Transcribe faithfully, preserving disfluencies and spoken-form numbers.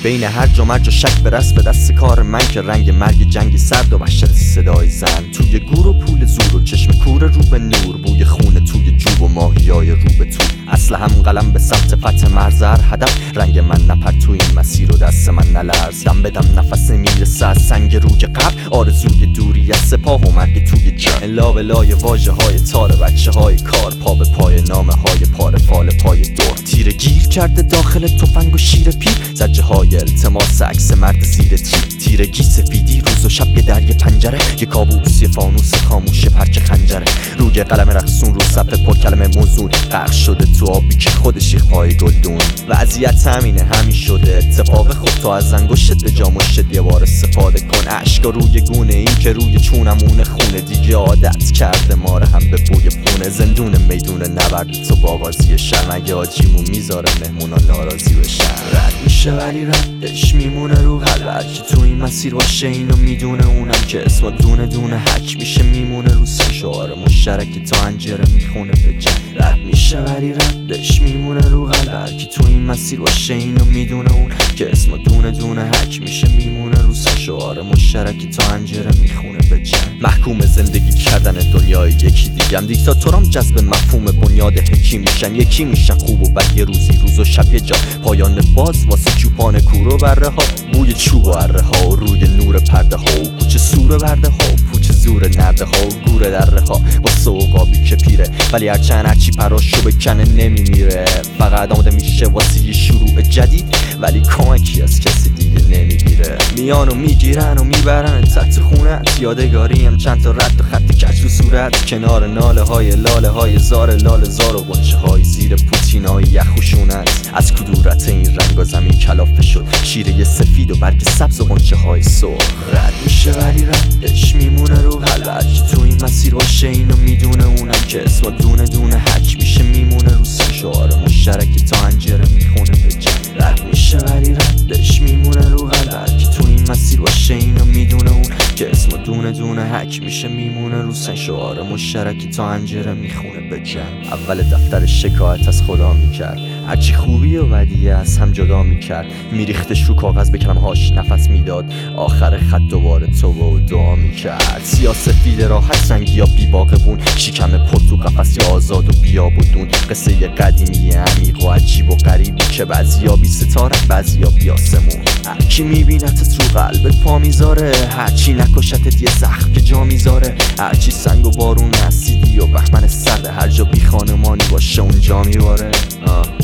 بین هر جا مرج و شک برس به دست کار من که رنگ مرگ جنگی سرد و وحشت صدای زن توی گور و پول زور و چشم کور رو به نور بوی خون توی جوب و ماهیای رو به تو اصل هم قلم به سمت فتح مرزر هدف رنگ من نپر تو این مسیر و دست من نلرز دم بدم نفس میرسه از سنگ روی قبر آرزوی دوری از سپاه و مرگ توی جن لا به لای واژه های تار بچه های کار پا به پای نامه های پاره فال پای دور تیر گیر کرده داخل تفنگ و شیر پیر زجه های التماس عکس مرد زیر تیر تیرگی سفیدی روز و شب یه در یه پنجره یه کابوس یه فانوس خاموش پرچ خنجره روی قلم رقصون رو صفحه پر کلمه موزون غرق شده تو آبی که خودش پای گلدون وضعیت همینه همین شده اتفاق خود تو از انگشتت به جا مشت یه بار استفاده کن اشکا روی گونه این که روی چونمونه خونه دیگه عادت کرده ماره هم به بوی پونه زندون میدون نبرد تو باقازی شرم اگه آجیمون میذاره مهمونا ناراضی بشن رد میشه ولی ردش میمونه رو قلب هرکی تو این مسیر باشه اینو میدونه اونم که اسم دونه دونه حک میشه میمونه رو سه شعار مشترک تا انجره میخونه به جنگ رد میشه ولی ردش میمونه رو قلب هرکی تو این مسیر باشه اینو میدونه اون که اسم دونه دونه حک میشه میمونه رو سه شعار مشترک تا انجره میخونه به جنگ محکوم زندگی کردن دنیای یکی دیگم دیکتاتورام جذب مفهوم بنیاد حکی میشن یکی میشن خوب و بد یه روزی روز و شب یه جا پایان باز واسه چوپان کور و بره ها بوی چوب و اره ها و روی نور پرده ها و کوچه سور برده ها و پوچ زور نرده ها و گور دره ها واسه عقابی که پیره ولی هرچند هرچی پراشو بکنه نمیمیره فقط آماده میشه واسه یه شروع جدید ولی کمکی از کسی دیگه نمیگیره میان و میگیرن و میبرن تحت خونت یادگاری هم چند تا رد و خط کج رو صورت کنار ناله های لاله های زار لال زار و غنچه های زیر پوتین های یخوشونت از کدورت این رنگ و زمین کلافه شد شیره سفید و برگ سبز و غنچه های سرخ رد میشه ولی ردش میمونه رو قلب هرکی تو این مسیر باشه اینو میدونه اونم که اسم دونه دونه حک میشه میمونه رو سه شعار مشترک تا انجره میخونه به جنگ رد میشه ولی ردش میمونه رو قلب هرکی تو این مسیر باشه اینو میدونه اون که اسم دونه دونه حک میشه میمونه رو سه شعار مشترکی تا انجره میخونه به جنگ اول دفتر شکایت از خدا میکرد هرچی خوبی و بدیه از هم جدا میکرد میریختش رو کاغذ به کلمه‌هاش نفس میداد آخر خط دوباره توبه و دعا میکرد سیاسفید راحت رنگی یا بی‌باغبون شکم پر تو قفس یا آزاد و بیابودون قصه قدیمی عمیق و عجیب و غریبی که بعضیا بی ستاره بعضیا بی آسمون هرکی میبینتت رو قلبت پا میذاره هرچی نکشتت یه زخم که جا میذاره هرچی سنگ و بارون اسیدی و بهمن سرد هر جا بی خانمانی باشه اونجا میباره